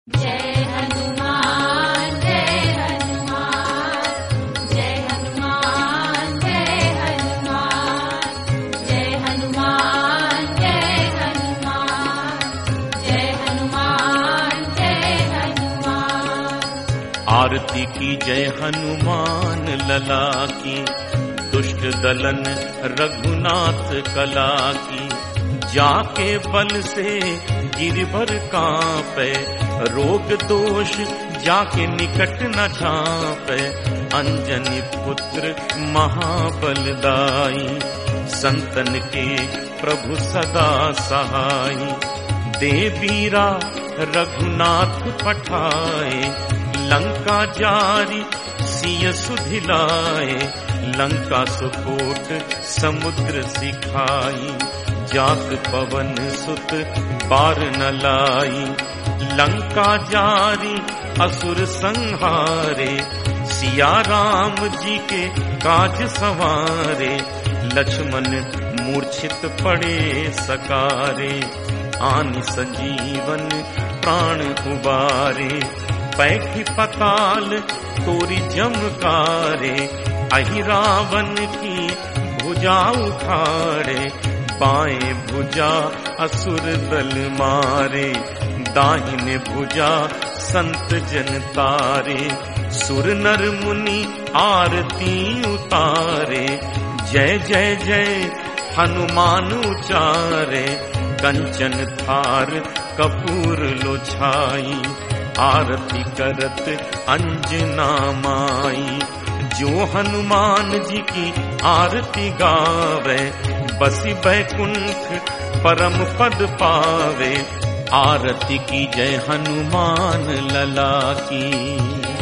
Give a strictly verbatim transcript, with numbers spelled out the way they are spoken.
जय हनुमान जय हनुमान जय हनुमान जय हनुमान जय हनुमान जय हनुमान जय हनुमान जय हनुमान। आरती की जय हनुमान लला की, दुष्ट दलन रघुनाथ कला की। जाके बल से गिरभर कांपे, रोग दोष जाके निकट न झांपे। अंजनी पुत्र महाबलदाई, संतन के प्रभु सदा सहाई। देवीरा रघुनाथ पठाए, लंका जारी सिय सुधिलाए। लंका सुकोट समुद्र सिखाई, जात पवन सुत बार न लाई। लंका जारी असुर संहारे, सिया राम जी के काज संवारे। लक्ष्मण मूर्छित पड़े सकारे, आन संजीवन प्राण उबारे। पैठी पताल तोरी जमकारे, अहि रावण की भुजा उखाड़े। बाएं भुजा असुर दल मारे, दाहिने भुजा संत जन तारे। सुर नर मुनि आरती उतारे, जय जय जय हनुमान उचारे। कंचन थार कपूर लो छाई, आरती करत अंजना माई। जो हनुमान जी की आरती गावे, बसी बैकुंठ परम पद पावे। आरती की जय हनुमान लला की।